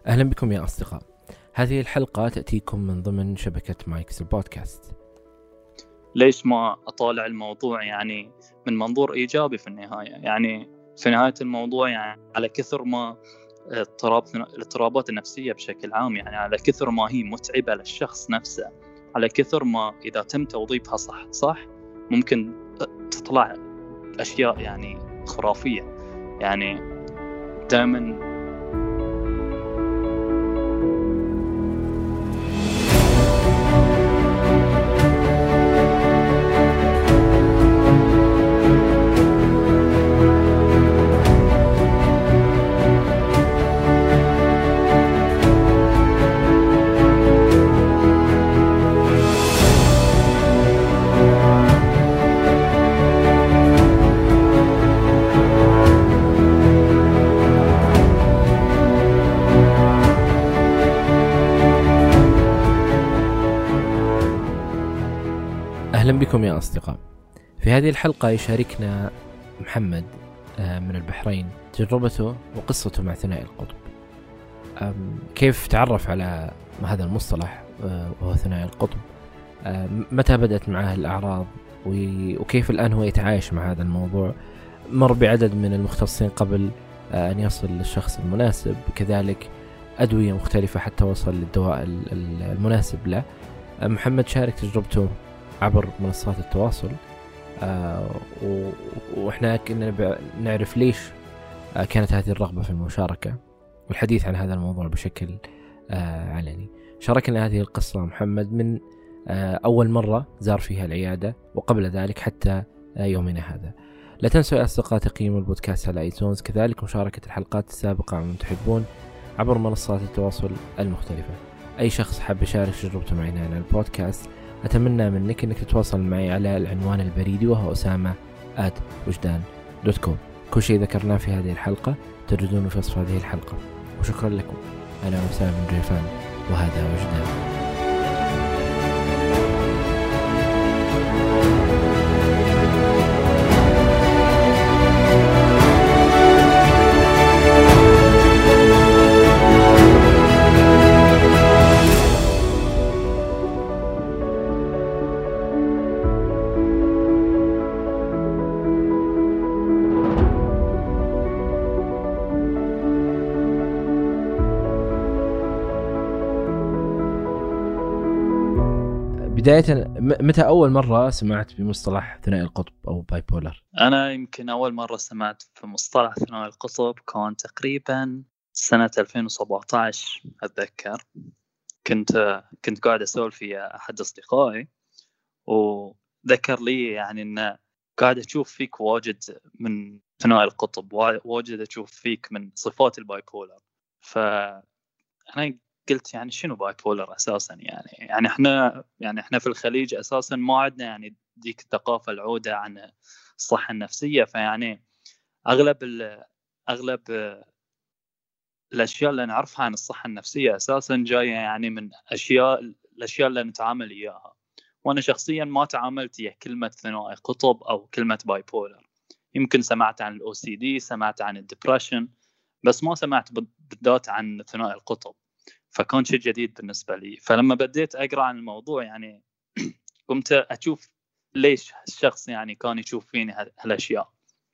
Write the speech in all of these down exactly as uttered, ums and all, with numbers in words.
أهلا بكم يا أصدقاء. هذه الحلقة تأتيكم من ضمن شبكة مايكس البودكاست. ليش ما أطالع الموضوع يعني من منظور إيجابي في النهاية؟ يعني في نهاية الموضوع يعني على كثر ما اضطراب الاضطرابات النفسية بشكل عام، يعني على كثر ما هي متعبة للشخص نفسه، على كثر ما إذا تم توظيفها صح صح ممكن تطلع أشياء يعني خرافية. يعني دائما أهلا بكم يا أصدقاء. في هذه الحلقة يشاركنا محمد من البحرين تجربته وقصته مع ثنائي القطب، كيف تعرف على هذا المصطلح وهو ثنائي القطب، متى بدأت معه الأعراض، وكيف الآن هو يتعايش مع هذا الموضوع، مر بعدد من المختصين قبل أن يصل للشخص المناسب، كذلك أدوية مختلفة حتى وصل للدواء المناسب له. محمد شارك تجربته عبر منصات التواصل، آه وإحنا كنا نعرف ليش آه كانت هذه الرغبة في المشاركة والحديث عن هذا الموضوع بشكل آه علني. شاركنا هذه القصة محمد من آه أول مرة زار فيها العيادة، وقبل ذلك حتى آه يومنا هذا. لا تنسوا يا أصدقاء تقييم البودكاست على ايتونز، كذلك مشاركة الحلقات السابقة عن تحبون عبر منصات التواصل المختلفة. أي شخص حاب يشارك تجربته معنا على البودكاست أتمنى منك أنك تتواصل معي على العنوان البريدي وهو أسامة آت وجدان دوت كوم. كل شيء ذكرناه في هذه الحلقة تجدونه في وصف هذه الحلقة، وشكرا لكم. أنا أسامة من ريفان وهذا وجدان. بداية، متى أول مرة سمعت بمصطلح ثنائي القطب أو باي بولر؟ أنا يمكن أول مرة سمعت في مصطلح ثنائي القطب كان تقريبا سنة ألفين وسبعة عشر. أتذكر كنت كنت قاعد أسولف في أحد أصدقائي، وذكر لي يعني إنه قاعد أشوف فيك واجد من ثنائي القطب، واجد أشوف فيك من صفات الباي بولر. فأنا قلت يعني شنو باي بولر أساساً؟ يعني يعني إحنا يعني إحنا في الخليج أساساً ما عندنا يعني ديك الثقافة العودة عن الصحة النفسية. فيعني أغلب أغلب الأشياء اللي نعرفها عن الصحة النفسية أساساً جاية يعني من أشياء الأشياء اللي نتعامل إياها. وأنا شخصياً ما تعاملت إياه كلمة ثنائي قطب أو كلمة باي بولر. يمكن سمعت عن الأو سي دي، سمعت عن الديبريشن، بس ما سمعت بالذات عن ثنائي القطب. فكان شيء جديد بالنسبة لي. فلما بديت أقرأ عن الموضوع يعني قمت أشوف ليش الشخص يعني كان يشوف فيني هالأشياء.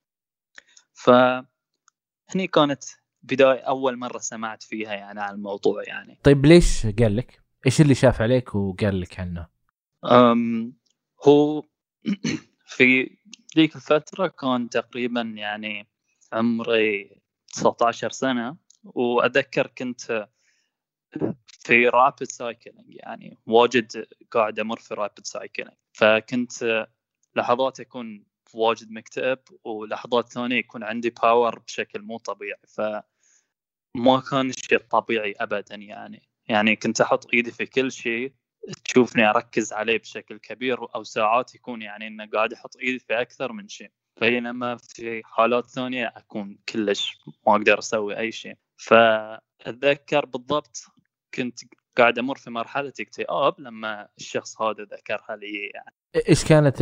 فهني كانت بداية أول مرة سمعت فيها يعني عن الموضوع. يعني طيب ليش قال لك؟ إيش اللي شاف عليك وقال لك عنه؟ أم هو في ذيك الفترة كان تقريبا يعني عمري تسعة عشر سنة، وأذكر كنت في رابid سايكلينج، يعني واجد قاعد أمر في رابid سايكلينج. فكنت لحظات يكون واجد مكتئب، ولحظات ثانية يكون عندي باور بشكل مو طبيعي. فما كان شيء طبيعي أبدا. يعني يعني كنت أحط إيدي في كل شيء تشوفني أركز عليه بشكل كبير، أو ساعات يكون يعني إنه قاعد أحط إيدي في أكثر من شيء. بينما في حالات ثانية أكون كلش ما أقدر أسوي أي شيء. فأتذكر بالضبط كنت قاعد أمر في مرحلة اكتئاب لما الشخص هذا ذكرها لي. يعني إيش كانت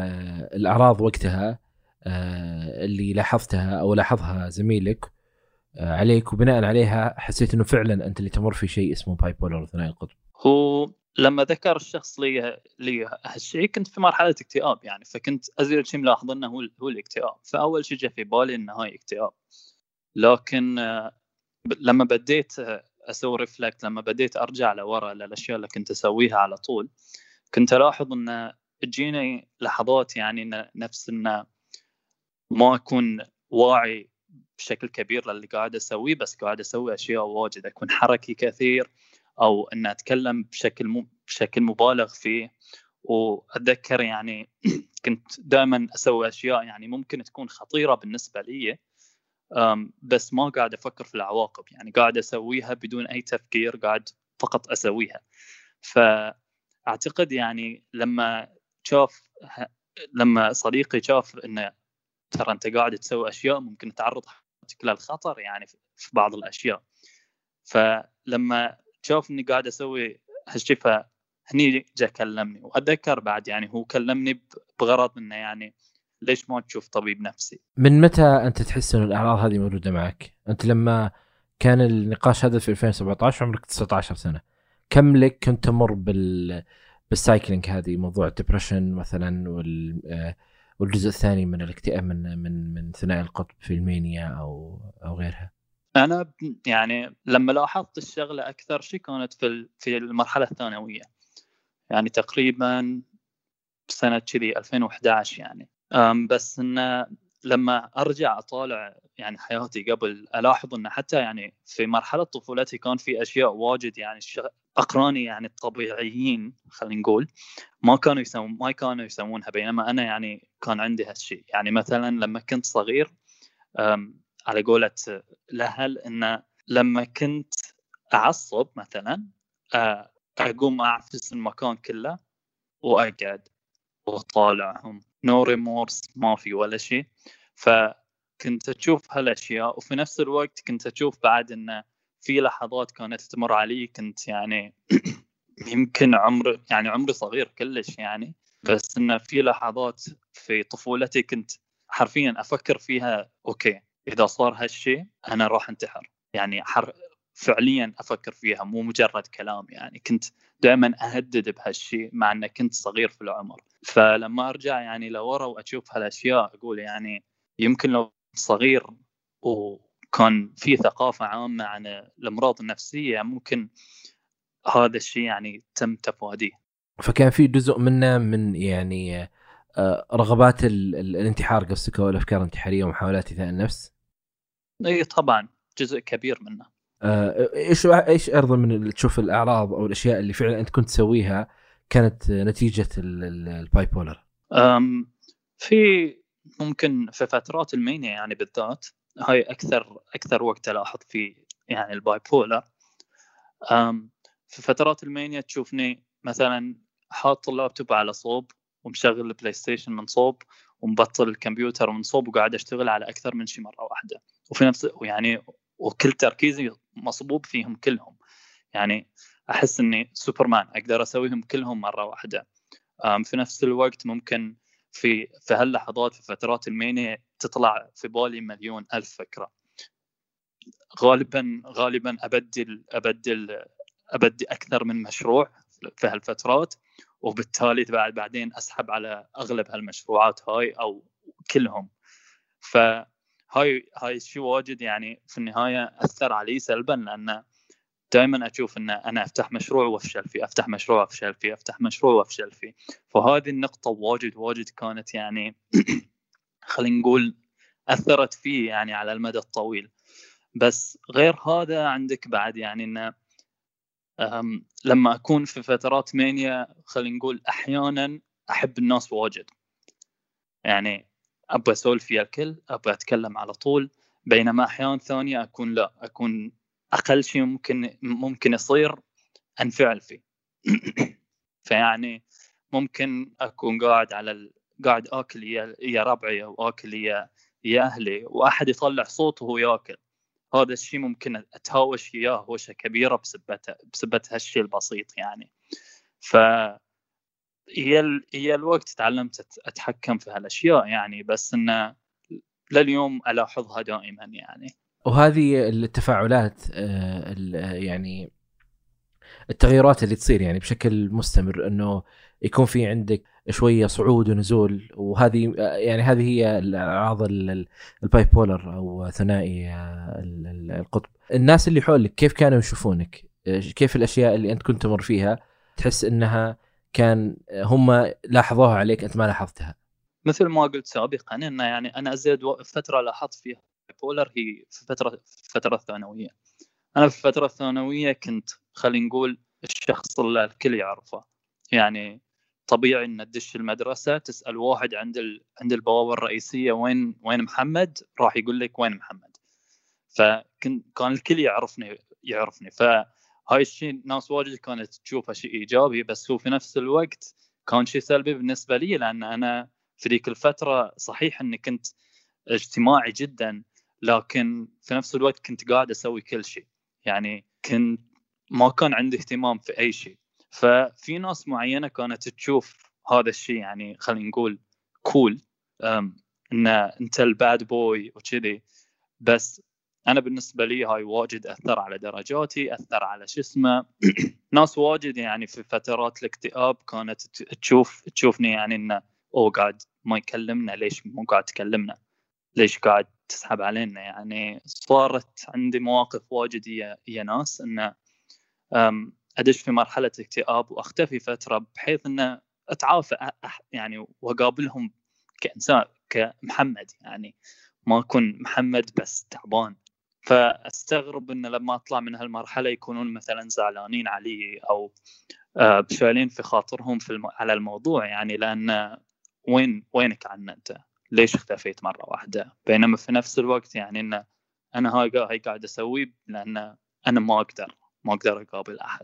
الأعراض وقتها اللي لاحظتها أو لاحظها زميلك عليك، وبناء عليها حسيت انه فعلا انت اللي تمر في شيء اسمه باي بولر ثنائي القطب؟ هو لما ذكر الشخص لي لي هالشيء كنت في مرحله اكتئاب يعني، فكنت ازيد شيء ملاحظ انه هو هو الاكتئاب. فاول شيء جاء في بالي انه هاي اكتئاب. لكن لما بديت اسوي ريفلكت، لما بديت ارجع لورا للاشياء اللي كنت اسويها على طول، كنت الاحظ ان تجيني لحظات يعني نفس انه ما اكون واعي بشكل كبير للي قاعد اسويه، بس قاعد اسوي اشياء واجد، اكون حركي كثير، او ان اتكلم بشكل م... بشكل مبالغ فيه. واتذكر يعني كنت دائما اسوي اشياء يعني ممكن تكون خطيره بالنسبه لي، بس ما قاعد افكر في العواقب، يعني قاعد اسويها بدون اي تفكير، قاعد فقط اسويها. فاعتقد يعني لما شاف لما صديقي شاف انه ترى انت قاعد تسوي اشياء ممكن تعرض حياتك للخطر يعني في بعض الاشياء، فلما شاف اني قاعد اسوي هالشيء فهني جاء كلمني. واتذكر بعد يعني هو كلمني بغرض انه يعني ليش ما تشوف طبيب نفسي. من متى انت تحس ان الاعراض هذه موجوده معك؟ انت لما كان النقاش هذا في ألفين وسبعة عشر عمرك تسعة عشر سنه، كم لك كنت تمر بال بالسايكلينج هذه، موضوع الدبريشن مثلا وال والجزء الثاني من الاكتئاب من من من ثنائي القطب في المانيا او او غيرها؟ انا يعني لما لاحظت الشغله اكثر شيء كانت في في المرحله الثانويه، يعني تقريبا سنه كذي ألفين وأحد عشر يعني. بس انه لما ارجع اطالع يعني حياتي قبل، الاحظ ان حتى يعني في مرحله طفولتي كان في اشياء واجد يعني اقراني يعني الطبيعيين خلينا نقول ما كانوا يسوون ما كانوا يسوونها، بينما انا يعني كان عندي هالشيء. يعني مثلا لما كنت صغير على قولة الأهل، إن لما كنت أعصب مثلا أقوم أعفس المكان كله وأقعد وأطالعهم، نو ريمورس، ما في ولا شيء. فكنت أشوف هالأشياء، وفي نفس الوقت كنت أشوف بعد إن في لحظات كانت تمر علي كنت يعني يمكن عمر يعني عمري صغير كلش يعني، بس إن في لحظات في طفولتي كنت حرفيا أفكر فيها أوكي إذا صار هالشيء أنا راح انتحر، يعني حر فعليا أفكر فيها مو مجرد كلام. يعني كنت دائما أهدد بهالشيء مع أنه كنت صغير في العمر. فلما أرجع يعني لورا وأشوف هالأشياء أقول يعني يمكن لو صغير وكان في ثقافة عامة عن الأمراض النفسية ممكن هذا الشيء يعني تم تفاديه. فكان في جزء منه من يعني رغبات الانتحار قصدك، او الافكار الانتحاريه ومحاولات ايذاء النفس؟ اي طبعا جزء كبير منه. ايش ايش ارضى من تشوف الاعراض او الاشياء اللي فعلا انت كنت تسويها كانت نتيجه الباي بولر؟ في ممكن في فترات المانيا يعني بالذات، هاي اكثر اكثر وقت الاحظ فيه يعني الباي بولر. في فترات المانيا تشوفني مثلا حاط اللابتوب على صوب ومشغل البلاي ستيشن من صوب ومبطل الكمبيوتر من صوب وقاعد اشتغل على اكثر من شيء مره واحده، وفي نفس يعني وكل تركيزي مصبوب فيهم كلهم. يعني احس اني سوبرمان اقدر اسويهم كلهم مره واحده. في نفس الوقت ممكن في في هاللحظات في فترات المانيا تطلع في بالي مليون الف فكره، غالبا غالبا ابدل ابدل ابدي اكثر من مشروع في هالفترات، وبالتالي بعد بعدين اسحب على اغلب هالمشروعات هاي او كلهم. فهاي هاي الشيء واجد يعني في النهايه اثر علي سلبا، لان دائما اشوف ان انا افتح مشروع وافشل فيه، افتح مشروع وافشل فيه، افتح مشروع وافشل فيه. فهذه النقطه واجد واجد كانت يعني خلينا نقول اثرت فيه يعني على المدى الطويل. بس غير هذا عندك بعد يعني ان لما أكون في فترات مانيا خلينا نقول أحيانا أحب الناس واجد، يعني أبغى أسولف فيها الكل، أبغى أتكلم على طول. بينما أحيان ثانية أكون لا، أكون أقل شيء ممكن ممكن يصير أنفعل فيه. فيعني ممكن أكون قاعد على ال... قاعد آكل يا يا ربعي أو آكل يا يا أهلي وأحد يطلع صوته وهو ياكل، هذا الشيء ممكن أتهاوش إياه هوشة كبيرة بسبته بسبة هالشيء البسيط يعني. ف هي ال... هي الوقت تعلمت أتحكم في هالأشياء يعني، بس إنه لليوم ألاحظها دائما يعني. وهذه التفاعلات يعني التغيرات اللي تصير يعني بشكل مستمر، انه يكون في عندك شويه صعود ونزول، وهذه يعني هذه هي الاعراض الباي بولر او ثنائي القطب. الناس اللي حولك كيف كانوا يشوفونك؟ كيف الاشياء اللي انت كنت تمر فيها تحس انها كان هم لاحظوها عليك انت ما لاحظتها؟ مثل ما قلت سابقا انه يعني انا ازيد فتره لاحظت فيها بولر هي في فتره فتره الثانويه. انا في الفتره الثانويه كنت خلينا نقول الشخص اللي الكل يعرفه، يعني طبيعي ان تدش المدرسه تسال واحد عند ال... عند البوابه الرئيسيه وين وين محمد، راح يقول لك وين محمد. فكان كان الكل يعرفني يعرفني فهاي الشيء ناس واجد كانت تشوفه شيء ايجابي، بس هو في نفس الوقت كان شيء سلبي بالنسبه لي، لان انا في ذيك الفتره صحيح اني كنت اجتماعي جدا، لكن في نفس الوقت كنت قاعد اسوي كل شيء، يعني كنت ما كان عندي اهتمام في اي شيء. ففي ناس معينه كانت تشوف هذا الشيء يعني خلينا نقول كول، ان انت الباد بوي وكذي، بس انا بالنسبه لي هاي واجد اثر على درجاتي، اثر على شو اسمه ناس واجد يعني في فترات الاكتئاب كانت تشوف تشوفني يعني انه او قاعد ما يكلمنا، ليش مو قاعد تكلمنا، ليش قاعد تسحب علينا. يعني صارت عندي مواقف واجد يا يا ناس ان ادش في مرحله اكتئاب واختفي فتره، بحيث ان اتعافى يعني واقابلهم كانسان كمحمد، يعني ما اكون محمد بس تعبان. فاستغرب ان لما اطلع من هالمرحله يكونون مثلا زعلانين علي او بشالين في خاطرهم في الم... على الموضوع، يعني لان وين وينك عنا انت، ليش اختفيت مره واحده؟ بينما في نفس الوقت يعني ان انا هاي هاي قاعد اسوي لان انا ما اقدر ما اقدر اقابل احد.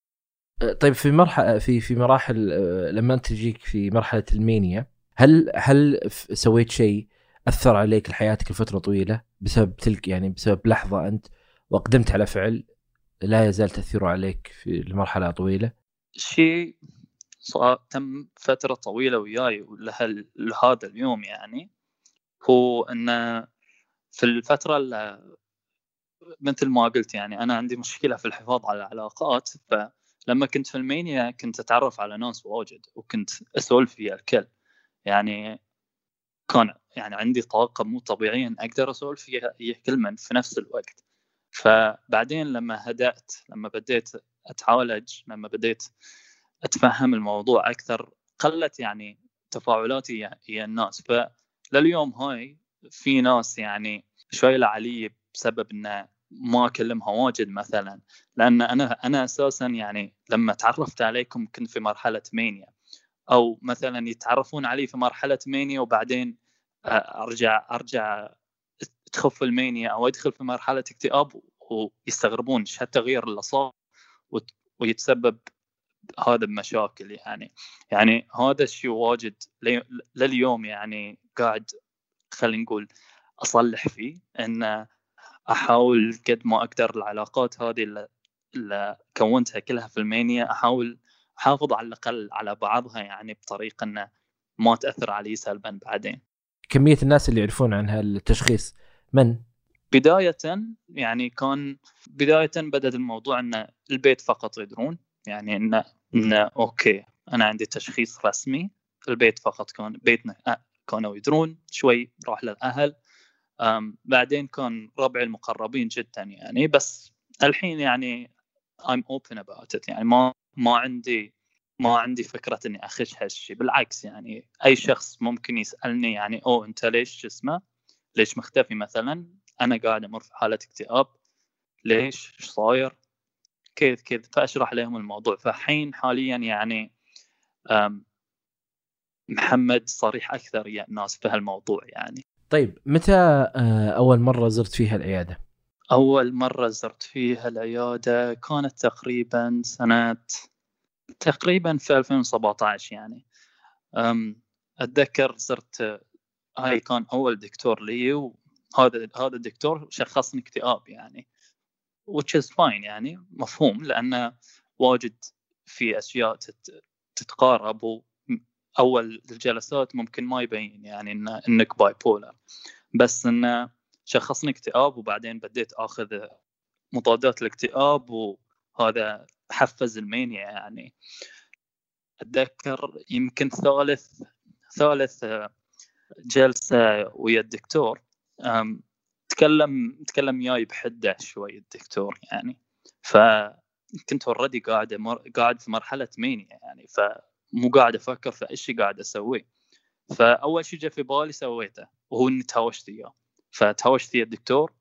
طيب في مرحله في في مراحل لما انت تجيك في مرحله المانيا، هل هل سويت شيء اثر عليك لحياتك لفتره طويله بسبب تلك يعني بسبب لحظه انت واقدمت على فعل لا يزال تاثيره عليك في المرحله طويله؟ شيء صار تم فتره طويله وياي لهذا اليوم، يعني هو ان في الفتره اللي مثل ما قلت يعني انا عندي مشكله في الحفاظ على العلاقات، فلما كنت في المانيا كنت اتعرف على ناس واجد وكنت اسولف ويا الكل، يعني كان يعني عندي طاقه مو طبيعيه اقدر اسولف ويا كل من في نفس الوقت. فبعدين لما هدأت، لما بديت اتعالج، لما بديت اتفهم الموضوع اكثر، قلت يعني تفاعلاتي ويا الناس. فلليوم هاي في ناس يعني شويه علي بسبب انه ما اكلمها واجد مثلا، لان انا انا اساسا يعني لما تعرفت عليكم كنت في مرحله مانيا، او مثلا يتعرفون علي في مرحله مانيا وبعدين ارجع ارجع تخف المانيا او ادخل في مرحله اكتئاب ويستغربون ايش هالتغيير اللي صار ويتسبب هذا بمشاكل. يعني يعني هذا الشيء واجد لليوم يعني قاعد خلينا نقول اصلح فيه، ان احاول قد ما اقدر العلاقات هذه اللي, اللي كونتها كلها في المانيا احاول احافظ على الاقل على بعضها، يعني بطريقه انه ما تاثر علي سلبا بعدين. كميه الناس اللي يعرفون عن هالتشخيص من بدايه يعني كان بدايه بدا الموضوع ان البيت فقط يدرون، يعني انه انه اوكي انا عندي تشخيص رسمي، البيت فقط كان بيتنا كانوا يدرون، شوي راح للاهل، بعدين كان ربعي المقربين جدا يعني. بس الحين يعني I'm open about it، يعني ما ما عندي ما عندي فكرة إني أخش هالشيء، بالعكس يعني أي شخص ممكن يسألني يعني أو أنت ليش اسمه ليش مختفي مثلا، أنا قاعد أمر في حالة اكتئاب، ليش إيش صاير كذا كذا، فأشرح لهم الموضوع. فحين حاليا يعني محمد صريح أكثر يا الناس في هالموضوع يعني. طيب متى أول مرة زرت فيها العيادة؟ أول مرة زرت فيها العيادة كانت تقريبا سنة تقريبا في ألفين وسبعة عشر يعني. أتذكر زرت، هاي كان أول دكتور لي، وهذا هذا الدكتور شخصني اكتئاب يعني which is fine يعني مفهوم، لأنه واجد في أشياء تتقارب، وأول الجلسات ممكن ما يبين يعني إن إنك باي بولر، بس إنه شخصني اكتئاب، وبعدين بديت اخذ مضادات الاكتئاب، وهذا حفز المانيا. يعني اتذكر يمكن ثالث ثالث جلسه ويا الدكتور، تكلم تكلم وياي بحده شوي الدكتور يعني. فكنت اوريدي قاعد مر... قاعد في مرحله مانيا يعني، فمو قاعد افكر في ايش قاعد اسوي. فاول شيء جاء في بالي سويته، وهو اني تهاوشت اياه. فتهاوشت ويا الدكتور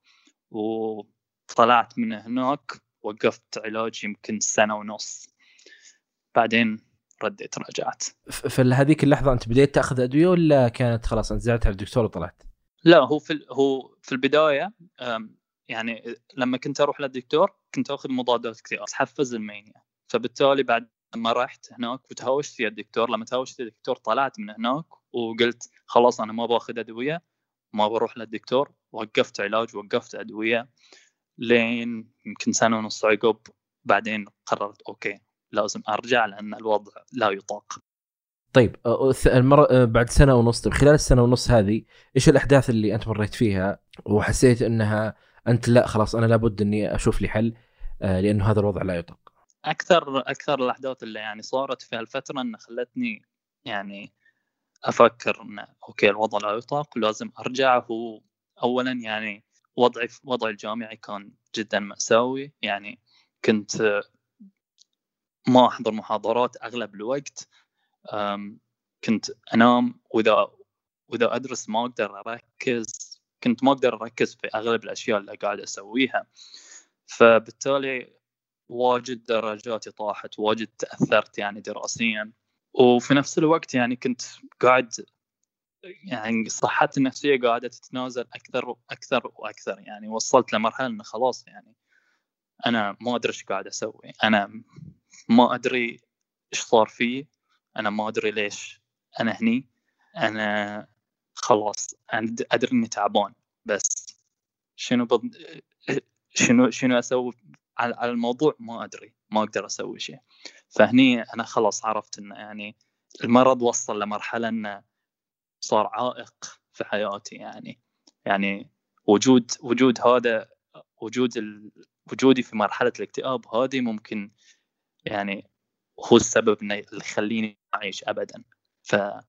وطلعت من هناك، وقفت علاج يمكن سنه ونص، بعدين رديت رجعت. في هذيك اللحظه انت بديت تاخذ ادويه ولا كانت خلاص انت زعلت على الدكتور وطلعت؟ لا، هو في هو في البدايه يعني لما كنت اروح للدكتور كنت اخذ مضادات اكتئاب تحفز المانيا. فبالتالي بعد ما رحت هناك وتهاوشت يا الدكتور، لما تهاوشت يا الدكتور طلعت من هناك وقلت خلاص انا ما باخذ ادويه، ما بروح للدكتور. وقفت علاج، وقفت ادويه لين يمكن سنه ونص عقب. بعدين قررت اوكي لازم ارجع لان الوضع لا يطاق. طيب المرة بعد سنة ونص، طيب خلال السنة ونص هذه إيش الأحداث اللي أنت مريت فيها وحسيت أنها أنت لا خلاص أنا لابد أني أشوف لي حل لأنه هذا الوضع لا يطاق؟ أكثر أكثر الأحداث اللي يعني صارت في هالفترة أن خلتني يعني أفكر أن أوكي الوضع لا يطاق ولازم أرجع. هو أولا يعني وضعي وضعي الجامعي كان جدا مأساوي. يعني كنت ما أحضر محاضرات أغلب الوقت، كنت أنام، وإذا وإذا أدرس ما أقدر أركز. كنت ما أقدر أركز في أغلب الأشياء اللي قاعد أسويها. فبالتالي واجد درجاتي طاحت، واجد تأثرت يعني دراسيا. وفي نفس الوقت يعني كنت قاعد يعني صحتي النفسية قاعدة تتنازل أكثر وأكثر وأكثر. يعني وصلت لمرحلة أن خلاص يعني أنا ما أدري إيش قاعد أسوي، أنا ما أدري إيش صار فيه، أنا ما أدري ليش أنا هني، أنا خلاص أنا أدري إني تعبان، بس شنو بض... شنو شنو أسوي على الموضوع ما أدري، ما أقدر أسوي شيء. فهني أنا خلاص عرفت إن يعني المرض وصل لمرحلة إنه صار عائق في حياتي. يعني يعني وجود وجود هذا وجود ال... وجودي في مرحلة الاكتئاب هذه ممكن يعني هو السبب اللي يخليني أعيش أبدا. فقلت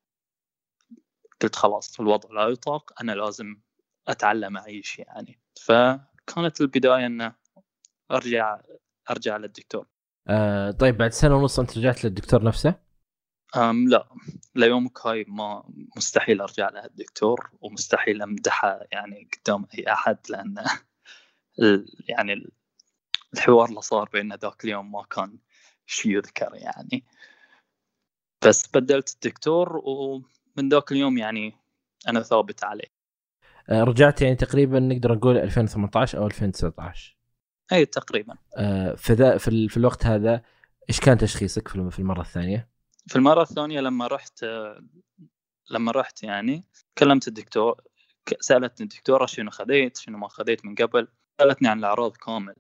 خلاص الوضع لا يطاق، أنا لازم أتعلم أعيش يعني. فكانت البداية أن أرجع أرجع للدكتور. آه طيب بعد سنة ونص أنت رجعت للدكتور نفسه؟ أم لا، ليومك هاي ما مستحيل أرجع للدكتور، ومستحيل أمدحه يعني قدام أي أحد، لأن يعني الحوار اللي صار بيننا ذاك اليوم ما كان شيء يذكر يعني. بس بدلت الدكتور، ومن ذاك اليوم يعني أنا ثابت عليه. آه رجعت يعني تقريبا نقدر نقول ألفين وثمانية عشر أو ألفين وتسعة عشر؟ أي تقريبا. آه في ذا في, في الوقت هذا إيش كان تشخيصك في المرة الثانية؟ في المرة الثانية لما رحت لما رحت يعني كلمت الدكتور، سألتني الدكتورة شنو خذيت شنو ما خذيت من قبل، سألتني عن الأعراض كامل.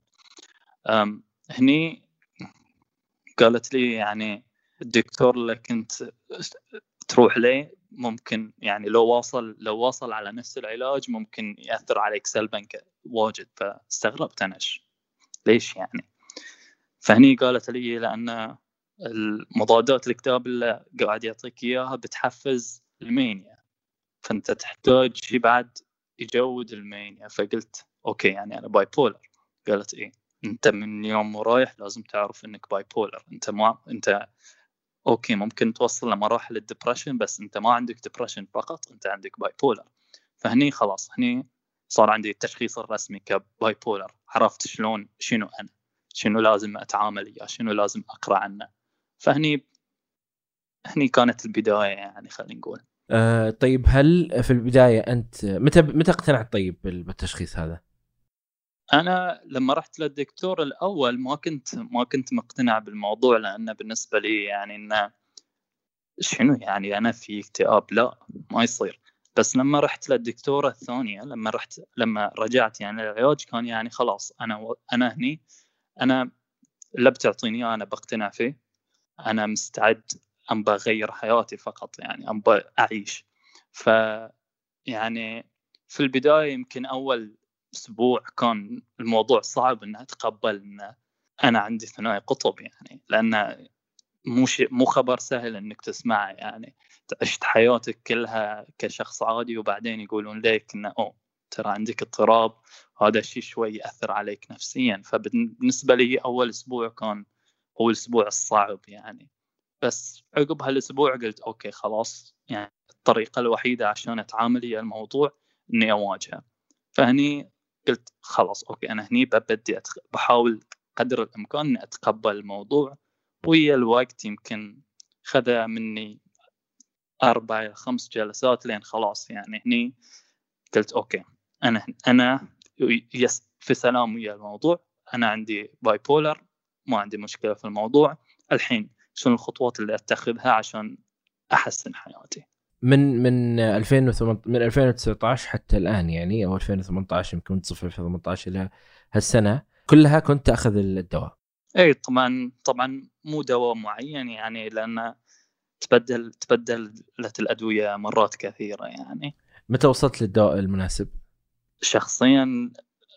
هني قالت لي يعني الدكتور اللي كنت تروح ليه ممكن يعني لو واصل لو واصل على نفس العلاج ممكن يأثر عليك سلبا واجد. فاستغربت أنا ليش يعني. فهني قالت لي لأن المضادات الاكتئاب اللي قاعد يعطيك إياها بتحفز المانيا، فأنت تحتاج شيء بعد يجود المانيا. فقلت أوكي يعني أنا باي بولر. قالت إيه أنت من يوم ورايح لازم تعرف إنك باي بولر. أنت ما أنت أوكي ممكن توصل لمراحل الدبريشن، بس أنت ما عندك دبريشن فقط، أنت عندك باي بولر. فهني خلاص هني صار عندي التشخيص الرسمي كباي بولر. عرفت شلون شنو أنا شنو لازم أتعامل إياه، شنو لازم أقرأ عنه. فهني هني كانت البداية يعني خلينا نقول. آه طيب هل في البداية أنت متى متى اقتنعت طيب بالتشخيص هذا؟ أنا لما رحت للدكتور الأول ما كنت ما كنت مقتنع بالموضوع، لأنه بالنسبة لي يعني إنه شنو يعني أنا في اكتئاب، لا ما يصير. بس لما رحت للدكتورة الثانية لما رحت لما رجعت يعني العلاج كان يعني خلاص أنا أنا هني أنا اللي بتعطيني أنا بقتنع فيه، أنا مستعد أم بغير حياتي فقط يعني أم بأعيش. ف يعني في البداية يمكن أول أسبوع كان الموضوع صعب إن أتقبل إن أنا عندي ثنائي قطب، يعني لأن مو شيء مو خبر سهل إنك تسمعه، يعني عشت حياتك كلها كشخص عادي وبعدين يقولون لك إنه أوه ترى عندك اضطراب، هذا الشيء شوي يأثر عليك نفسيا. فبالنسبة لي أول أسبوع كان هو الأسبوع الصعب يعني، بس عقب هالأسبوع قلت أوكي خلاص، يعني الطريقة الوحيدة عشان أتعامل هي الموضوع إني أواجهه. فهني قلت خلاص أوكي أنا هني ببدي أتخ... بحاول قدر الإمكان إني أتقبل الموضوع. ويا الوقت يمكن خذ مني أربع إلى خمس جلسات لين خلاص، يعني هني قلت أوكي أنا أنا يس في سلام ويا الموضوع، أنا عندي باي بولر، ما عندي مشكلة في الموضوع. الحين شنو الخطوات اللي أتخذها عشان أحسن حياتي؟ من من ألفين وثمانية من ألفين وتسعة عشر حتى الآن يعني، أو ألفين وثمانية عشر يمكن تصف ألفين وثمانية عشر إلى هالسنة كلها كنت أخذ الدواء؟ أي طبعا طبعا مو دواء معين يعني، لأن تبدل تبدلت الأدوية مرات كثيرة يعني. متى وصلت للدواء المناسب؟ شخصيا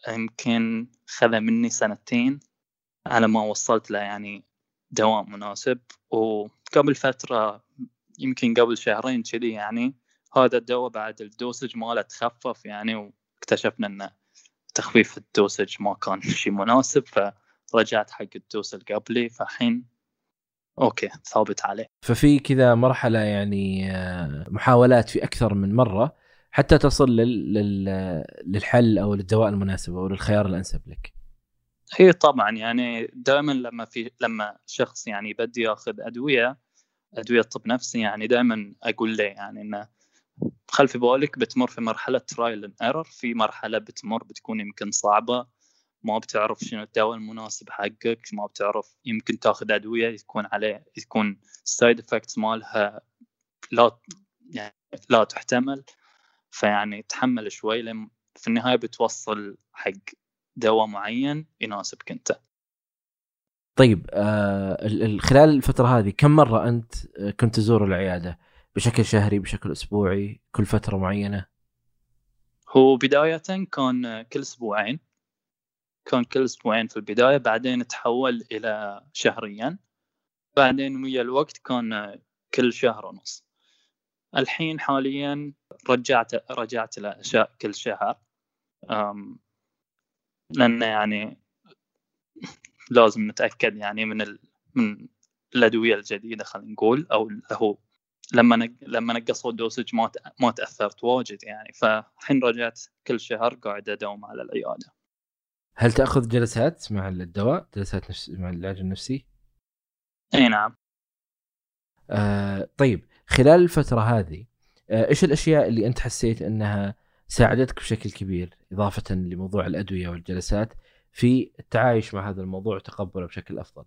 يمكن خذ مني سنتين على ما وصلت له يعني دواء مناسب. وقبل فترة يمكن قبل شهرين كذي يعني هذا الدواء بعد الدوسج ماله تخفف يعني، واكتشفنا أن تخفيف الدوسج ما كان شيء مناسب، فرجعت حق الدوس اللي قبلي، فحين أوكي ثابت عليه. ففي كذا مرحلة يعني محاولات في أكثر من مرة حتى تصل لل... لل... للحل أو للدواء المناسب أو للخيار الأنسب لك. هي طبعا يعني دائما لما في لما شخص يعني بدي ياخذ أدوية أدوية طب نفسي، يعني دائما أقول له يعني إنه خلف في بالك بتمر في مرحلة ترايل اند ايرور، في مرحلة بتمر بتكون يمكن صعبة، ما بتعرف شنو الدواء المناسب حقك، ما بتعرف يمكن تاخذ أدوية يكون عليه يكون سايد افكتس مالها لا يعني لا تحتمل، فيعني تحمل شوي لين في النهاية بتوصل حق دواء معين يناسبك أنت. طيب آه خلال الفترة هذه كم مرة أنت كنت تزور العيادة؟ بشكل شهري، بشكل أسبوعي، كل فترة معينة؟ هو بداية كان كل أسبوعين كان كل أسبوعين في البداية، بعدين تحول إلى شهريا، بعدين ويا الوقت كان كل شهر ونص. الحين حاليا رجعت رجعت لأشياء كل شهر، لأن يعني لازم نتأكد يعني من ال... من الأدوية الجديدة خلينا نقول، أو هو لما نق... لما نقصوا الدوسج ما ت... ما تأثرت واجد يعني، فحين رجعت كل شهر قاعد أداوم على العيادة. هل تأخذ جلسات مع الدواء، جلسات نفس... مع العلاج النفسي؟ أي نعم. آه طيب خلال الفترة هذه آه إيش الأشياء اللي أنت حسيت أنها ساعدتك بشكل كبير إضافة لموضوع الأدوية والجلسات في التعايش مع هذا الموضوع وتقبله بشكل أفضل؟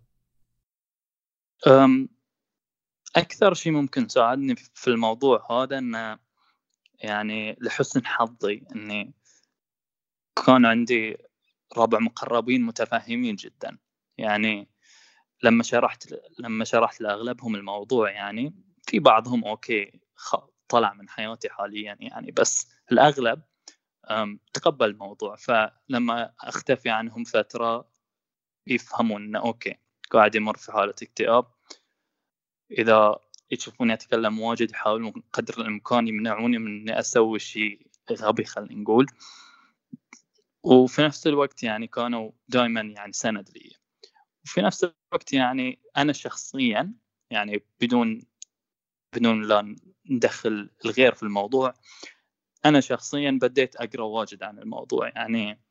أم أكثر شيء ممكن ساعدني في الموضوع هذا أن يعني لحسن حظي أني كان عندي ربع مقربين متفاهمين جدا، يعني لما شرحت لما شرحت لأغلبهم الموضوع يعني في بعضهم أوكي طلع من حياتي حاليا يعني، بس الأغلب تقبل الموضوع. فلما أختفي عنهم فترة يفهمون أنه أوكي قاعد يمر في حالة اكتئاب، إذا يشوفوني أتكلم واجد يحاولون قدر الإمكان يمنعوني من أني أسوي شيء غبي خلينا نقول، وفي نفس الوقت يعني كانوا دائما يعني سند لي. وفي نفس الوقت يعني أنا شخصيا يعني بدون بدون لا ندخل الغير في الموضوع، أنا شخصيا بديت أقرأ واجد عن الموضوع يعني.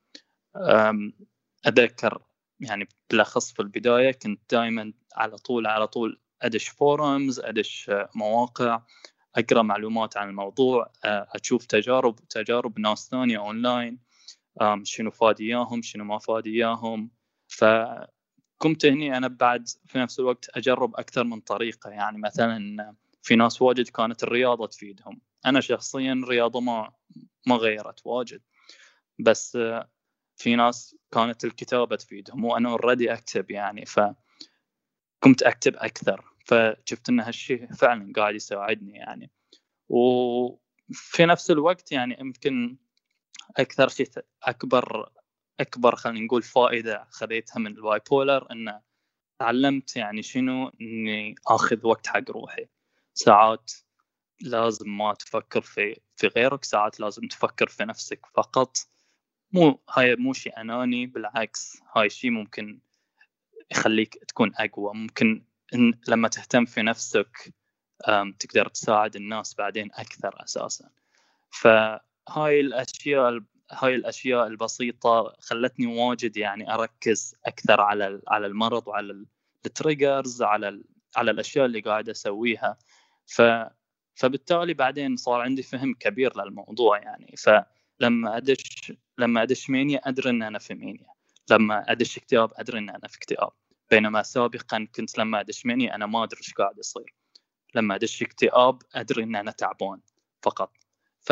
أذكر يعني بالأخص في البداية كنت دائما على طول على طول أدش فورمز، أدش مواقع، أقرأ معلومات عن الموضوع، أشوف تجارب تجارب ناس ثانية أونلاين، شنو فادياهم شنو ما فادياهم. فكنت هني أنا بعد في نفس الوقت أجرب أكثر من طريقة، يعني مثلا في ناس واجد كانت الرياضة تفيدهم، أنا شخصيا الرياضة ما ما غيرت واجد، بس في ناس كانت الكتابة تفيدهم وأنا أوريدي أكتب يعني، فكنت أكتب أكثر، فشفت أن هالشيء فعلا قاعد يساعدني يعني. وفي نفس الوقت يعني يمكن اكثر شيء اكبر اكبر خلينا نقول فائده خذيتها من الباي بولر ان تعلمت يعني شنو اني اخذ وقت حق روحي. ساعات لازم ما تفكر في في غيرك، ساعات لازم تفكر في نفسك فقط. مو هاي مو شيء اناني، بالعكس هاي شيء ممكن يخليك تكون اقوى. ممكن إن لما تهتم في نفسك تقدر تساعد الناس بعدين اكثر اساسا. فهاي الاشياء هاي الاشياء البسيطه خلتني واجد يعني اركز اكثر على على المرض وعلى التريجرز، على على الاشياء اللي قاعد اسويها. ف فبالتالي بعدين صار عندي فهم كبير للموضوع يعني. فلما ادش لما ادش مانيا ادري ان انا في مانيا، لما ادش اكتئاب ادري ان انا في اكتئاب. بينما سابقا كنت لما ادش مانيا انا ما ادري ايش قاعد يصير، لما ادش اكتئاب ادري ان انا تعبان فقط. ف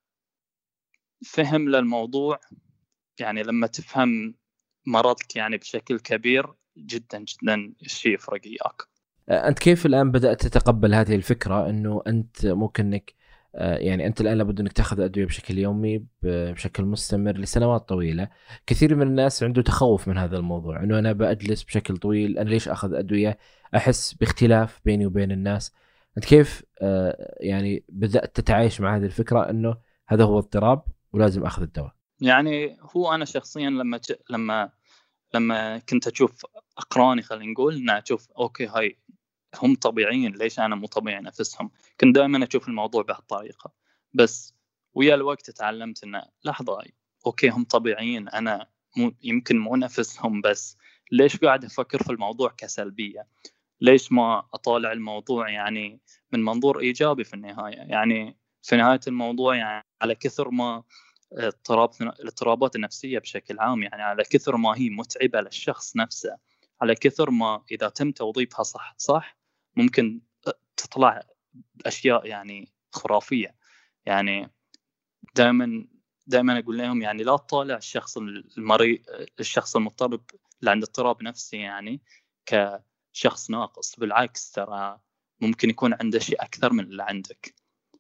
فهم للموضوع يعني لما تفهم مرضك يعني بشكل كبير جدا جدا الشيء يفرق إياك. أنت كيف الآن بدأت تتقبل هذه الفكرة أنه أنت ممكن أنك يعني أنت الآن لابد أنك تأخذ أدوية بشكل يومي بشكل مستمر لسنوات طويلة؟ كثير من الناس عنده تخوف من هذا الموضوع، أنه أنا بأجلس بشكل طويل، أنا ليش أخذ أدوية؟ أحس باختلاف بيني وبين الناس. أنت كيف يعني بدأت تتعايش مع هذه الفكرة أنه هذا هو اضطراب ولازم أخذ الدواء؟ يعني هو أنا شخصيا لما ج... لما لما كنت أشوف أقراني خلينا نقول إن أشوف أوكي هاي هم طبيعيين، ليش أنا مو طبيعي نفسهم، كنت دائما أشوف الموضوع بهالطريقة. بس ويا الوقت تعلمت إن لحظة أوكي هم طبيعيين، أنا مو يمكن مو نفسهم، بس ليش قاعد أفكر في الموضوع كسلبية؟ ليش ما أطالع الموضوع يعني من منظور إيجابي في النهاية؟ يعني في نهاية الموضوع يعني على كثر ما اضطراب الاضطرابات النفسية بشكل عام يعني على كثر ما هي متعبة للشخص نفسه، على كثر ما إذا تم توظيفها صح صح ممكن تطلع أشياء يعني خرافية. يعني دائما دائما أقول لهم يعني لا تطالع الشخص المريض الشخص المضطرب اللي عنده اضطراب نفسي يعني كشخص ناقص، بالعكس ترى ممكن يكون عنده شيء أكثر من اللي عندك.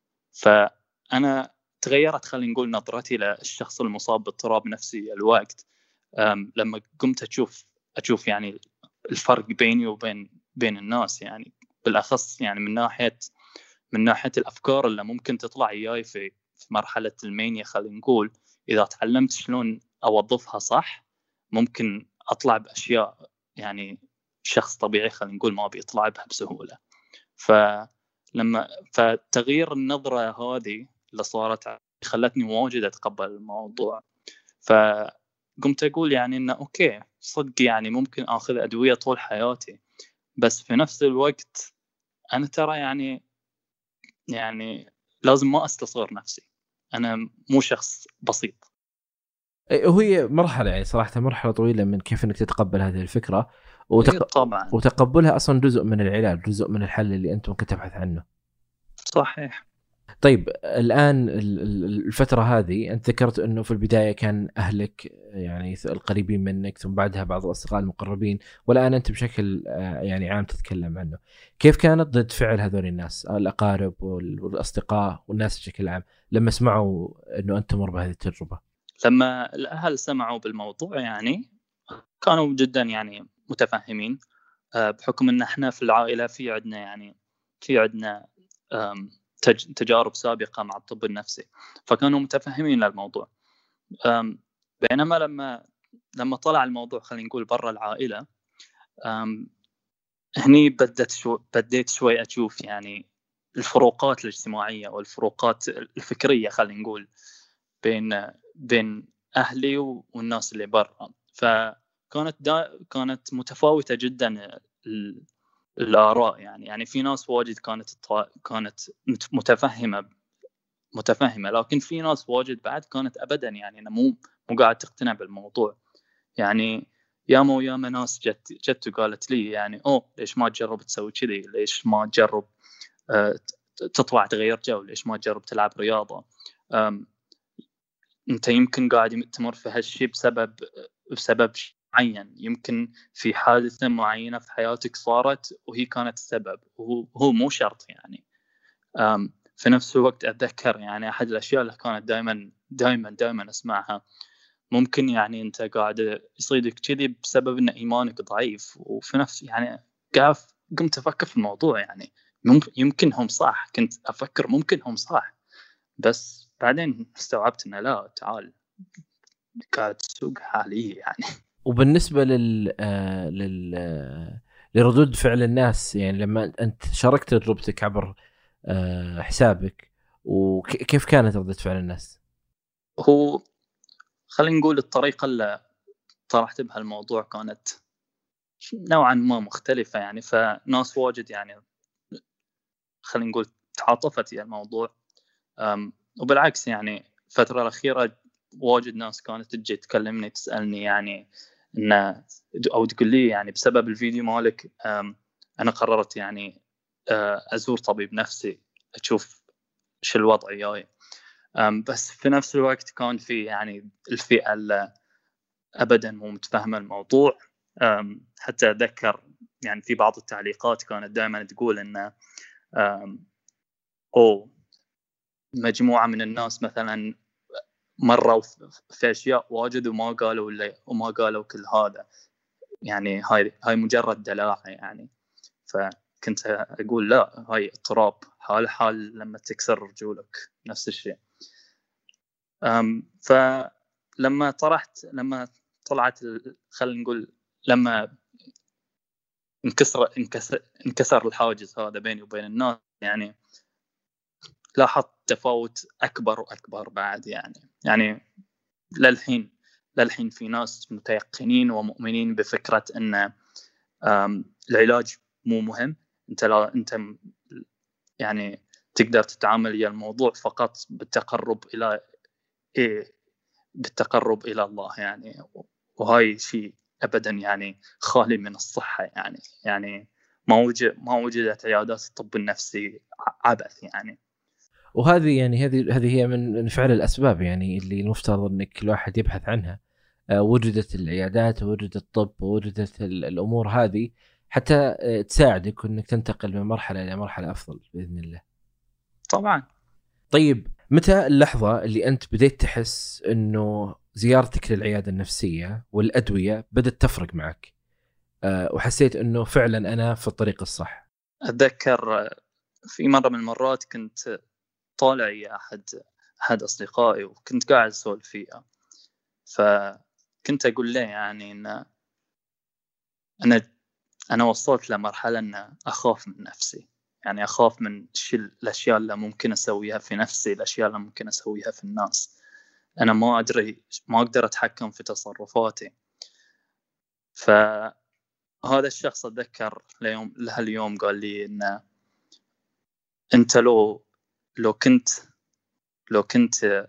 فأنا تغيرت خلينا نقول نظرتي للشخص المصاب باضطراب نفسي الوقت لما قمت أشوف أشوف يعني الفرق بيني وبين بين الناس، يعني بالأخص يعني من ناحية من ناحية الأفكار اللي ممكن تطلع إياي في في مرحلة المانيا. خلينا نقول إذا تعلمت شلون أوظفها صح ممكن أطلع بأشياء يعني شخص طبيعي خلينا نقول ما بيطلع بها بسهولة. فلما فتغيير النظرة هذه اللي صارت خلتني واجد أتقبل الموضوع. فقمت أقول يعني إنه أوكي صدق يعني ممكن أخذ أدوية طول حياتي، بس في نفس الوقت أنا ترى يعني يعني لازم ما أستصغر نفسي، أنا مو شخص بسيط. وهي مرحلة يعني صراحة مرحلة طويلة من كيف إنك تتقبل هذه الفكرة وتق... طبعا. وتقبلها أصلا جزء من العلاج، جزء من الحل اللي أنت ممكن تبحث عنه. صحيح. طيب الآن الفترة هذه أنت ذكرت أنه في البداية كان أهلك يعني القريبين منك، ثم بعدها بعض الأصدقاء المقربين، والآن أنت بشكل يعني عام تتكلم عنه. كيف كانت ضد فعل هذول الناس الأقارب والأصدقاء والناس بشكل عام لما سمعوا أنه أنت مر بهذه التجربة؟ لما الأهل سمعوا بالموضوع يعني كانوا جدا يعني متفهمين، بحكم أن احنا في العائلة في عندنا يعني في عندنا تجارب سابقة مع الطب النفسي، فكانوا متفهمين للموضوع. بينما لما لما طلع الموضوع خلينا نقول برا العائلة، هني بدت شو بديت شوي أشوف يعني الفروقات الاجتماعية والفروقات الفكرية خلينا نقول بين بين أهلي والناس اللي برا. فكانت دا كانت متفاوتة جدا الآراء يعني يعني في ناس واجد كانت كانت متفهمة متفهمة لكن في ناس واجد بعد كانت أبدا يعني أنا مو مو قاعد تقتنع بالموضوع. يعني ياما وياما ناس جت جت وقالت لي يعني أوه ليش ما تجرب تسوي كذي، ليش ما تجرب أه تطلع تغير جو، ليش ما تجرب تلعب رياضة، أنت يمكن قاعد تمر في هالشيء بسبب بسبب معين، يمكن في حادثة معينة في حياتك صارت وهي كانت السبب، وهو هو مو شرط يعني. في نفس الوقت أتذكر يعني أحد الأشياء اللي كانت دائما دائما دائما أسمعها. ممكن يعني أنت قاعد يصيدك كذي بسبب أن إيمانك ضعيف، وفي نفس يعني قاعد قمت أفكر في الموضوع، يعني ممكن يمكن هم صح، كنت أفكر ممكن هم صح، بس بعدين استوعبت أنه لا، تعال قاعد تسوق حالي يعني. وبالنسبة لل آه لل آه لردود فعل الناس، يعني لما أنت شاركت تجربتك عبر آه حسابك، وكيف كانت ردة فعل الناس؟ هو خلينا نقول الطريقة اللي طرحت بها الموضوع كانت نوعا ما مختلفة يعني، فناس واجد يعني خلينا نقول تعاطفت يا الموضوع. وبالعكس يعني الفترة الأخيرة واجد ناس كانت تجي تكلمني تسألني يعني إن أو تقول لي يعني بسبب الفيديو مالك أنا قررت يعني أزور طبيب نفسي أشوف شو الوضع وياي. بس في نفس الوقت كان في يعني الفئة اللي أبدا مو متفهمة الموضوع. حتى أذكر يعني في بعض التعليقات كانت دائما تقول إن أو مجموعة من الناس مثلا مروا في أشياء واجد وما قالوا اللي وما قالوا كل هذا، يعني هاي هاي مجرد دلاعة يعني. فكنت أقول لا، هاي اضطراب، حال حال لما تكسر رجولك نفس الشيء. فلما طرحت لما طلعت خلينا نقول لما انكسر انكسر انكسر الحاجز هذا بيني وبين الناس، يعني لاحظت تفاوت أكبر وأكبر بعد يعني. يعني للحين للحين في ناس متيقنين ومؤمنين بفكرة أن العلاج مو مهم، أنت لا أنت يعني تقدر تتعامل ويا الموضوع فقط بالتقرب إلى إيه بالتقرب إلى الله يعني. وهاي شيء أبدا يعني خالي من الصحة يعني. يعني ما وجد ما وجدت عيادات الطب النفسي عبث يعني. وهذه يعني هذه هذه هي من فعل الأسباب يعني اللي المفترض أنك الواحد يبحث عنها. وجدت العيادات ووجدت الطب ووجدت الأمور هذه حتى تساعدك أنك تنتقل من مرحلة إلى مرحلة أفضل بإذن الله. طبعا. طيب متى اللحظة اللي أنت بديت تحس أنه زيارتك للعيادة النفسية والأدوية بدأت تفرق معك أه وحسيت أنه فعلا أنا في الطريق الصح؟ أتذكر في مرة من المرات كنت طالع يا أحد أحد أصدقائي وكنت قاعد أسولف فيها، فكنت أقول له يعني إن أنا أنا وصلت لمرحلة أن أخاف من نفسي، يعني أخاف من شو الأشياء اللي ممكن أسويها في نفسي، الأشياء اللي ممكن أسويها في الناس. أنا ما أدري ما أقدر أتحكم في تصرفاتي. فهذا الشخص أتذكر ليوم لهاليوم قال لي إن أنت لو لو كنت لو كنت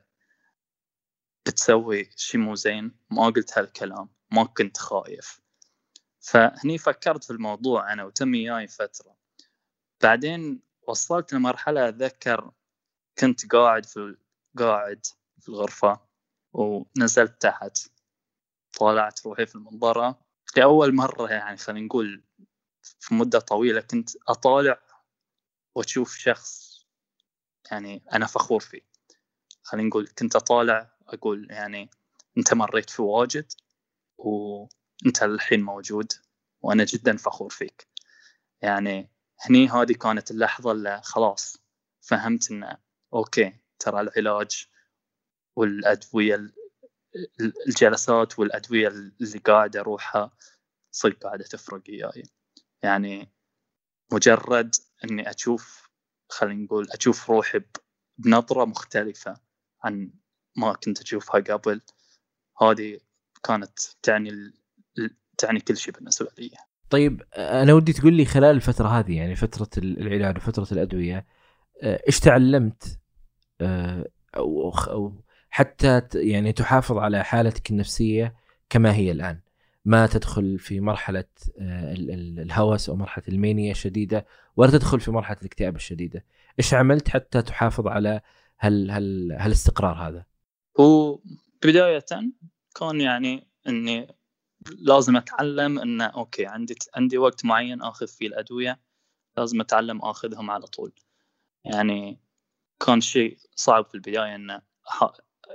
بتسوي شيء مو زين ما قلت هالكلام، ما كنت خايف. فهني فكرت في الموضوع أنا وتم إياي فترة. بعدين وصلت لمرحلة أتذكر كنت قاعد في قاعد في الغرفة ونزلت تحت، طالعت روحي في المنظرة لأول مرة يعني خلينا نقول في مدة طويلة كنت أطالع وأشوف شخص يعني أنا فخور فيه. خلينا نقول كنت أطالع أقول يعني أنت مريت في واجد وأنت الحين موجود وأنا جدا فخور فيك. يعني هني هذه كانت اللحظة اللي خلاص فهمت إنه أوكي، ترى العلاج والأدوية الجلسات والأدوية اللي قاعدة أروحها صدق قاعدة تفرق إياي. يعني مجرد أني أشوف خلينا نقول أشوف روحي بنظرة مختلفة عن ما كنت أشوفها قبل، هذه كانت تعني تعني كل شيء بالنسبة لي. طيب أنا ودي تقول لي خلال الفترة هذه يعني فترة العلاج وفترة الأدوية إيش تعلمت أو أو حتى يعني تحافظ على حالتك النفسية كما هي الآن، ما تدخل في مرحلة الهوس أو مرحلة المانيا الشديدة ولا تدخل في مرحلة الاكتئاب الشديدة. إيش عملت حتى تحافظ على هال هال هالاستقرار هذا؟ وبداية كان يعني إني لازم أتعلم إن أوكي عندي عندي وقت معين أخذ فيه الأدوية، لازم أتعلم أخذهم على طول. يعني كان شيء صعب في البداية إن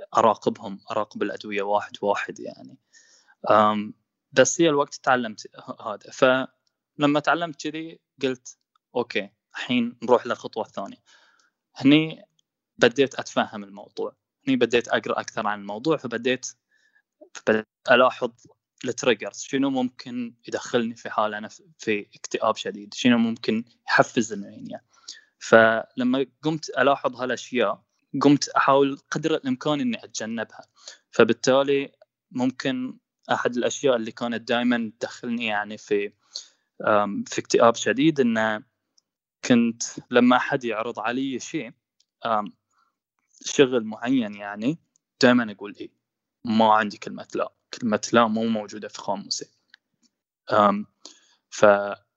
أراقبهم أراقب الأدوية واحد واحد يعني. بس هي الوقت تعلمت هذا. فلما تعلمت كذي قلت أوكي الحين نروح للخطوة الثانية. هني بديت أتفهم الموضوع، هني بديت أقرأ أكثر عن الموضوع، فبديت فبديت ألاحظ التريجرز، شنو ممكن يدخلني في حالة أنا في اكتئاب شديد، شنو ممكن يحفز المانيا. فلما قمت ألاحظ هالأشياء قمت أحاول قدر الإمكان إني أتجنبها. فبالتالي ممكن أحد الأشياء اللي كانت دائما تدخلني يعني في في اكتئاب شديد إن كنت لما أحد يعرض علي شيء شغل معين يعني دائما أقول إيه، ما عندي كلمة لا، كلمة لا مو موجودة في قاموسي. ف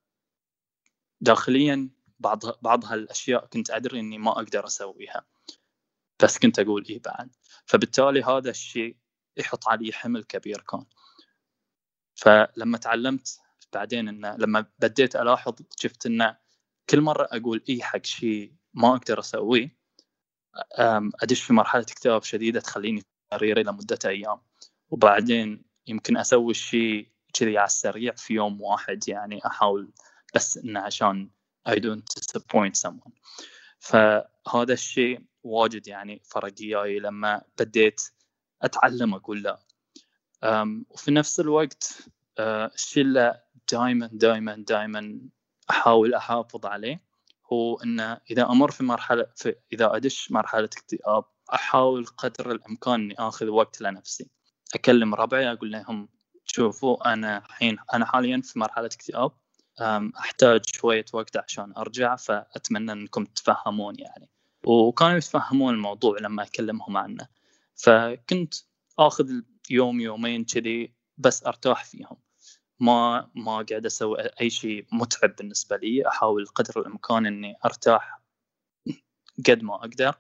داخليا بعض بعض هالأشياء كنت أدري إني ما أقدر أسويها، بس كنت أقول إيه بعد. فبالتالي هذا الشيء يحط علي حمل كبير كان. فلما تعلمت بعدين إن لما بديت ألاحظ شفت إن كل مرة أقول إيه حق شيء ما أقدر أسويه أدش في مرحلة اكتئاب شديدة تخليني سريري لمدة أيام، وبعدين يمكن أسوي الشيء كذي على السريع في يوم واحد يعني أحاول بس إنه عشان I don't disappoint someone. فهذا الشيء واجد يعني فرق وياي لما بديت أتعلم أقول لا. وفي نفس الوقت الشيء اللي دائما دائما دائما أحاول أحافظ عليه هو إنه إذا أمر في مرحلة في إذا أدش مرحلة اكتئاب أحاول قدر الإمكان إني آخذ وقت لنفسي. أكلم ربعي أقول لهم شوفوا أنا الحين أنا حاليا في مرحلة اكتئاب، أحتاج شوية وقت عشان أرجع، فأتمنى أنكم تفهمون يعني. وكانوا يتفهمون الموضوع لما أكلمهم عنه. فكنت أخذ يوم يومين كذي بس أرتاح فيهم، ما ما قاعد أسوي أي شيء متعب بالنسبة لي. أحاول قدر الإمكان إني أرتاح قد ما أقدر.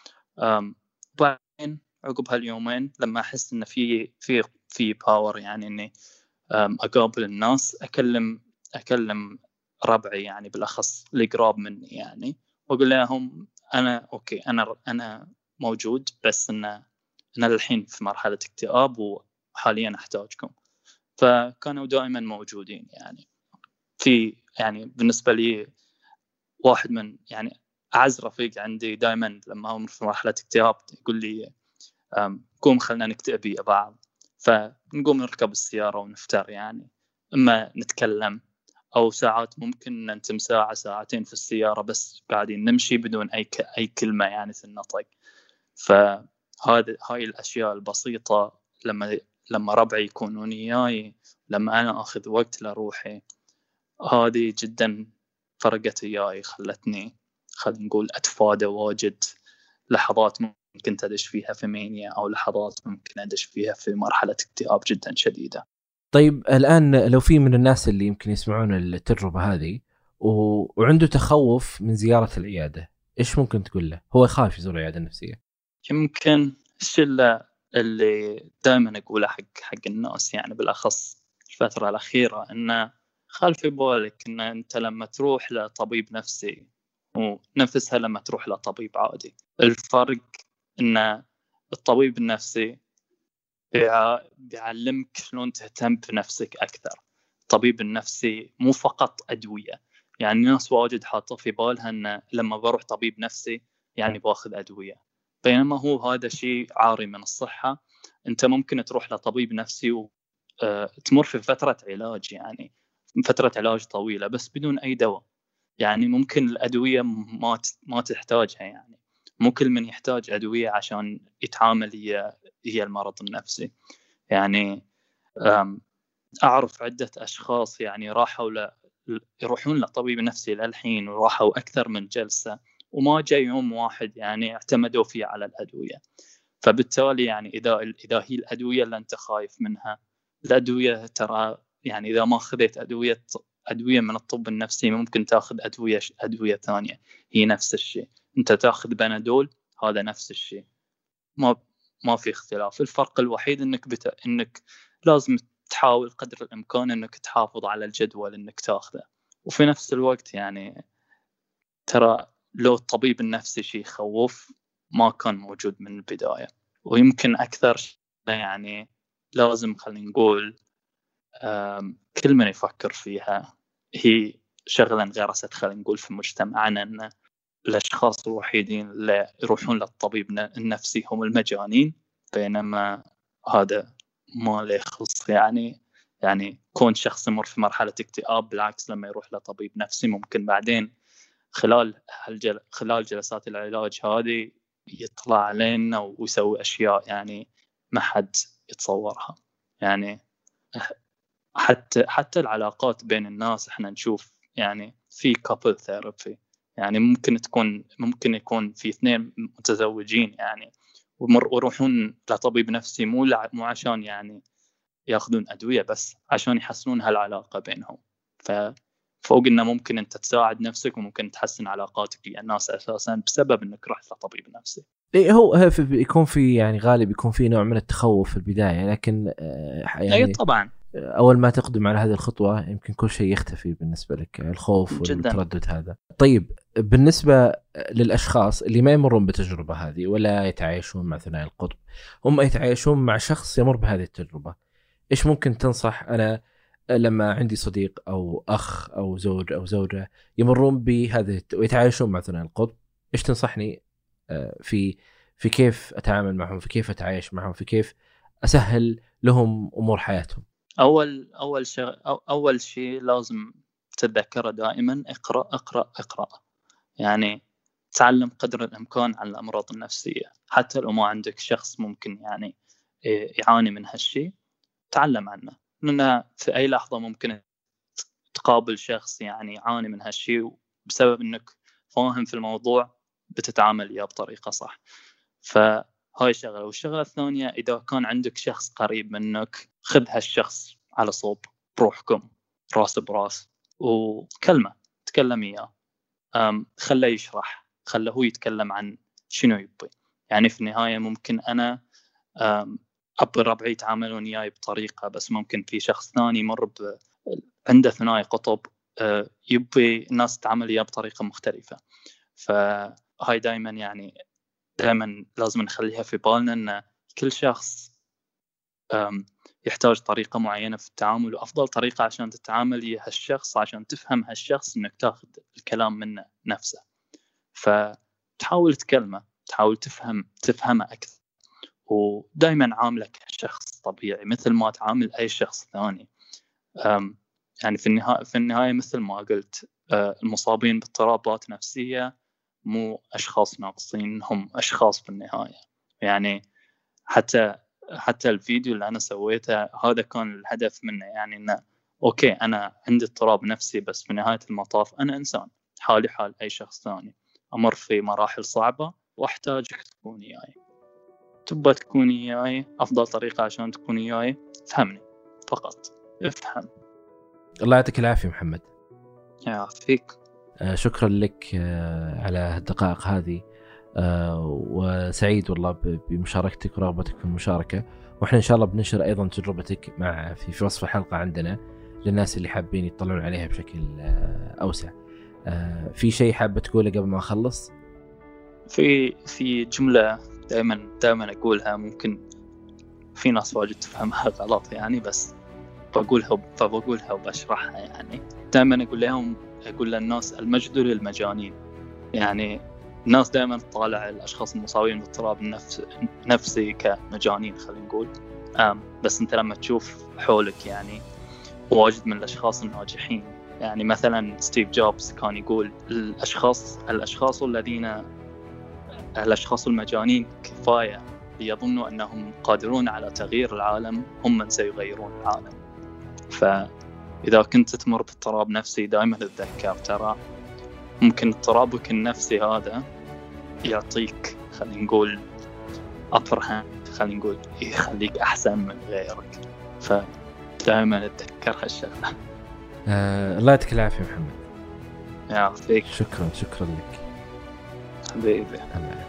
بعدين عقب هاليومين لما أحس إن في في في باور يعني إني أقابل الناس، أكلم أكلم ربعي يعني بالأخص اللي قراب مني يعني، وأقول لهم أنا أوكي أنا أنا موجود، بس إن أنا الحين في مرحلة اكتئاب وحاليا أحتاجكم. فكانوا دائما موجودين يعني. في يعني بالنسبة لي واحد من يعني أعز رفيق عندي دائما لما أمر في مرحلة اكتئاب يقول لي قوم خلنا نكتئب يا بعض. فنقوم نركب السيارة ونفتر يعني، إما نتكلم أو ساعات ممكن ننتم ساعة ساعتين في السيارة بس قاعدين نمشي بدون أي ك... أي كلمة يعني تنطق. فهذا هاي الأشياء البسيطة لما لما ربعي يكونون وياي، لما أنا أخذ وقت لروحي، هذه جدا فرقت وياي، خلتني خلينا نقول أتفادى واجد لحظات ممكن أدش فيها في مانيا أو لحظات ممكن أدش فيها في مرحلة اكتئاب جدا شديدة. طيب الآن لو في من الناس اللي يمكن يسمعون التجربة هذه و... وعنده تخوف من زيارة العيادة، إيش ممكن تقول له؟ هو يخاف يزور العيادة النفسية. يمكن الشيء اللي دائما أقوله حق حق الناس يعني بالأخص الفترة الأخيرة، إنه خل في بالك إن أنت لما تروح لطبيب نفسي ونفسها لما تروح لطبيب عادي، الفرق إن الطبيب النفسي بيعلمك شلون تهتم بنفسك أكثر. الطبيب النفسي مو فقط أدوية، يعني الناس واجد حاطة في بالها أن لما بروح طبيب نفسي يعني باخذ أدوية، بينما هو هذا شيء عاري من الصحة. أنت ممكن تروح لطبيب نفسي وتمر في فترة علاج، يعني فترة علاج طويلة بس بدون أي دواء. يعني ممكن الأدوية ما ما تحتاجها، يعني مو كل من يحتاج أدوية عشان يتعامل هي هي المرض النفسي. يعني أعرف عدة أشخاص يعني راحوا ل... يروحون لطبيب نفسي للحين وراحوا أكثر من جلسة وما جاء يوم واحد يعني اعتمدوا فيه على الأدوية. فبالتالي يعني إذا إذا هي الأدوية اللي أنت خايف منها، الأدوية ترى يعني إذا ما أخذت أدوية أدوية من الطب النفسي ممكن تأخذ أدوية أدوية ثانية هي نفس الشيء. أنت تأخذ بنادول هذا نفس الشيء، ما ما في اختلاف. الفرق الوحيد إنك بت... إنك لازم تحاول قدر الإمكان إنك تحافظ على الجدول إنك تأخذه. وفي نفس الوقت يعني ترى لو الطبيب النفسي شيء يخوف ما كان موجود من البداية، ويمكن أكثر يعني لازم خلينا نقول كل من يفكر فيها، هي شغلة انغرست خلينا نقول في مجتمعنا أن الأشخاص الوحيدين اللي يروحون للطبيب النفسي هم المجانين، بينما هذا ما له يخص. يعني يعني كون شخص يمر في مرحلة اكتئاب بالعكس لما يروح لطبيب نفسي ممكن بعدين خلال هالجل... خلال جلسات العلاج هذه يطلع علينا ويسوي أشياء يعني ما حد يتصورها. يعني حتى حتى العلاقات بين الناس احنا نشوف يعني في couple therapy، يعني ممكن تكون ممكن يكون في اثنين متزوجين يعني ومر ويروحون لطبيب نفسي مو لع... مو عشان يعني ياخذون أدوية، بس عشان يحسنون هالعلاقة بينهم. ف فوق إنه ممكن أنت تساعد نفسك وممكن تحسن علاقاتك مع الناس أساساً بسبب إنك رحت لطبيب نفسي. إيه هو يكون في يعني غالب يكون في نوع من التخوف في البداية، لكن يعني أي طبعاً أول ما تقدم على هذه الخطوة يمكن كل شيء يختفي بالنسبة لك، الخوف والتردد هذا. طيب بالنسبة للأشخاص اللي ما يمرون بتجربة هذه ولا يتعايشون مع ثنائي القطب، هم يتعايشون مع شخص يمر بهذه التجربة، إيش ممكن تنصح؟ أنا لما عندي صديق أو أخ أو زوج أو زوجة يمرون بهذه ويتعايشون مع ثنائي القطب، إيش تنصحني في في كيف أتعامل معهم، في كيف أتعايش معهم، في كيف أسهل لهم أمور حياتهم؟ أول أول شيء أول شيء لازم تتذكره دائما، اقرأ اقرأ اقرأ. يعني تعلم قدر الإمكان عن الأمراض النفسية، حتى لو ما عندك شخص ممكن يعني يعاني من هالشيء تعلم عنه، لأن في أي لحظة ممكن تقابل شخص يعني يعاني من هالشيء، بسبب إنك فاهم في الموضوع بتتعامل إياه بطريقة صح. فهاي شغلة. والشغلة الثانية، إذا كان عندك شخص قريب منك خذ هالشخص على صوب بروحكم راس براس وكلمة تكلم إياه، خله يشرح، خله هو يتكلم عن شنو يبي. يعني في النهاية ممكن أنا أب ربعي يتعاملون وياي بطريقة، بس ممكن في شخص ثاني يمر ب... عنده ثنائي قطب يبي الناس تتعامل وياه بطريقة مختلفة. فهاي دائما يعني دائما لازم نخليها في بالنا أن كل شخص يحتاج طريقة معينة في التعامل، وأفضل طريقة عشان تتعامل هي هالشخص، عشان تفهم هالشخص إنك تاخذ الكلام منه نفسه. فتحاول تكلمه، تحاول تفهم تفهمه أكثر، ودائما عاملك شخص طبيعي مثل ما تعامل أي شخص ثاني. يعني في النهاية في النهاية مثل ما قلت، المصابين باضطرابات نفسية مو أشخاص ناقصين، هم أشخاص في النهاية. يعني حتى حتى الفيديو اللي أنا سويته هذا كان الهدف منه، يعني إنه أوكي أنا عندي اضطراب نفسي، بس في نهاية المطاف أنا إنسان حالي حال أي شخص ثاني، أمر في مراحل صعبة وأحتاجك تكون وياي. تبى تكون وياي، أفضل طريقة عشان تكون وياي فهمني فقط، افهم. الله يعطيك العافية محمد. يعافيك. آه شكرا لك آه على الدقائق هذه، آه وسعيد والله بمشاركتك ورغبتك في المشاركة، وإحنا إن شاء الله بننشر أيضا تجربتك مع في, في وصف الحلقة عندنا للناس اللي حابين يطلعون عليها بشكل آه أوسع. آه في شيء حابة تقوله قبل ما أخلص؟ في في جملة دائما دائما أقولها، ممكن في ناس واجد تفهمها غلط يعني، بس بقولها فبقولها وبشرحها. يعني دائما أقول لهم أقول للناس المجد للمجانين. يعني الناس دائما تطالع الأشخاص المصابين باضطراب النفس نفسي كمجانين خلينا نقول، بس أنت لما تشوف حولك يعني واجد من الأشخاص الناجحين. يعني مثلا ستيف جوبز كان يقول الأشخاص الأشخاص الذين الأشخاص المجانين كفاية ليظنوا أنهم قادرون على تغيير العالم هم من سيغيرون العالم. فإذا كنت تمر باضطراب نفسي دائما تتذكر ترى ممكن اضطرابك النفسي هذا يعطيك خلينا نقول upper hand، خلينا نقول يخليك أحسن من غيرك. فدائما تتذكر هالشغلة. آه، الله يعطيك العافية محمد. يعافيك. شكرا شكرا لك حبيبي.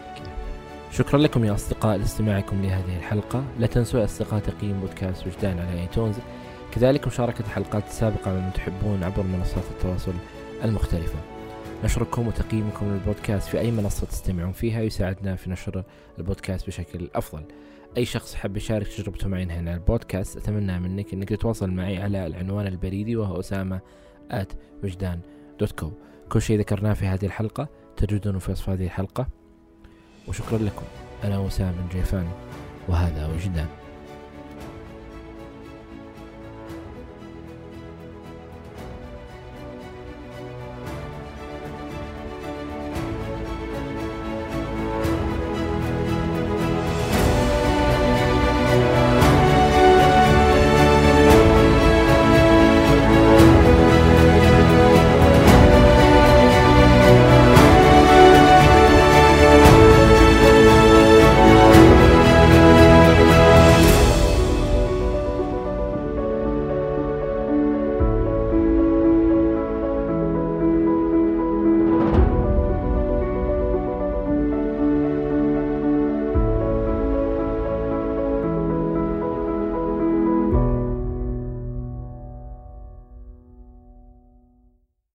شكرا لكم يا أصدقاء لاستماعكم لهذه الحلقة. لا تنسوا يا أصدقاء تقييم بودكاست وجدان على ايتونز، كذلك مشاركة الحلقات السابقة من تحبون عبر منصات التواصل المختلفة. نشركم وتقييمكم للبودكاست في أي منصة تستمعون فيها يساعدنا في نشر البودكاست بشكل أفضل. أي شخص حاب يشارك تجربته معي هنا على البودكاست أتمنى منك أنك تتواصل معي على العنوان البريدي وهو أسامة آت وجدان دوت كوم. كل شيء ذكرناه في هذه الحلقة تجدونه في وصف هذه الحلقة، وشكرا لكم. أنا وسام بن جيفان وهذا وجدان.